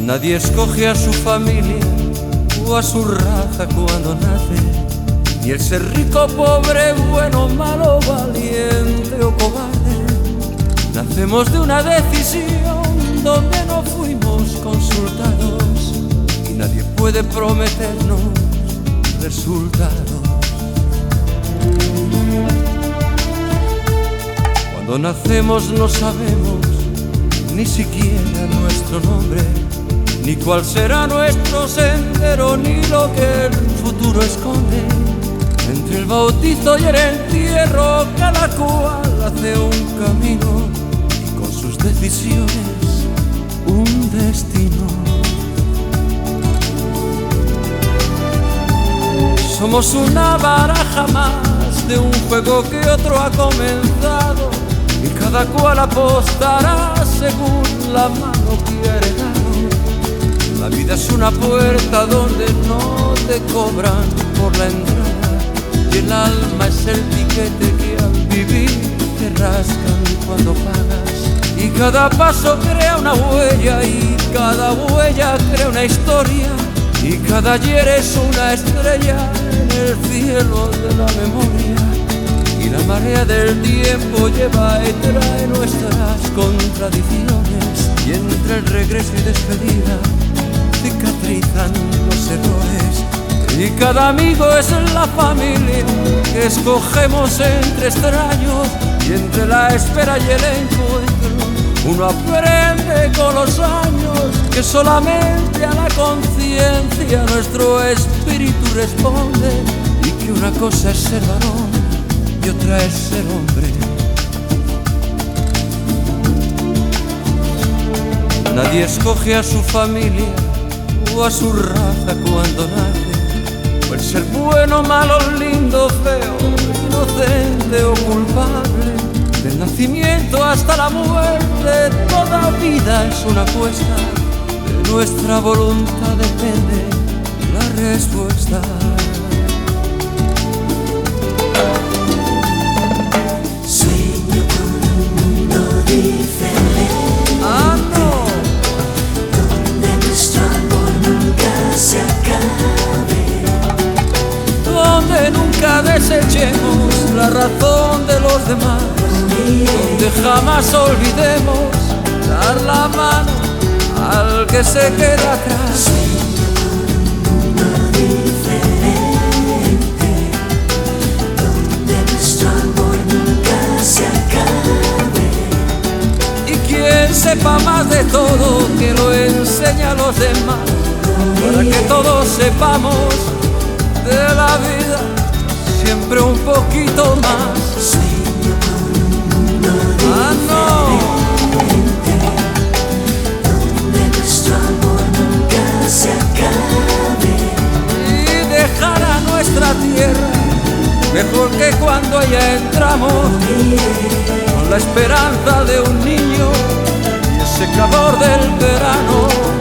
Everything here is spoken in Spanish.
Nadie escoge a su familia o a su raza cuando nace, ni el ser rico, pobre, bueno, malo, valiente o cobarde. Nacemos de una decisión donde no fuimos consultados y nadie puede prometernos resultados. Cuando nacemos no sabemos ni siquiera nuestro nombre, ni cuál será nuestro sendero, ni lo que el futuro esconde. Entre el bautizo y el entierro, cada cual hace un camino y con sus decisiones un destino. Somos una baraja más de un juego que otro ha comenzado, y cada cual apostará según la mano que ha heredado. La vida es una puerta donde no te cobran por la entrada, y el alma es el tiquete que al vivir te rascan cuando pagas. Y cada paso crea una huella, y cada huella crea una historia, y cada ayer es una estrella en el cielo de la memoria. Y la marea del tiempo lleva y trae nuestras contradicciones, y entre el regreso y despedida cicatrizan los errores. Y cada amigo es la familia que escogemos entre extraños, y entre la espera y el encuentro uno aprende con los años que solamente a la conciencia nuestro espíritu responde, y que una cosa es ser varón y otra es ser hombre. Nadie escoge a su familia o a su raza cuando nace, o el ser bueno, malo, lindo, feo, inocente o culpable. Del nacimiento hasta la muerte, toda vida es una apuesta. De nuestra voluntad depende la respuesta. Sueño con un mundo diferente. ¡Ah, no! Donde nuestro amor nunca se acabe. Donde nunca desechemos la razón de los demás. Donde jamás olvidemos dar la mano al que se queda atrás. Sueño con un mundo diferente, donde nuestro amor nunca se acabe. Y quien sepa más de todo, que lo enseñe a los demás, para que todos sepamos de la vida siempre un poquito más. Sueño con un mundo ¡Ah, no! diferente, donde nuestro amor nunca se acabe. Y dejar a nuestra tierra mejor que cuando allá entramos, con la esperanza de un niño y ese calor del verano.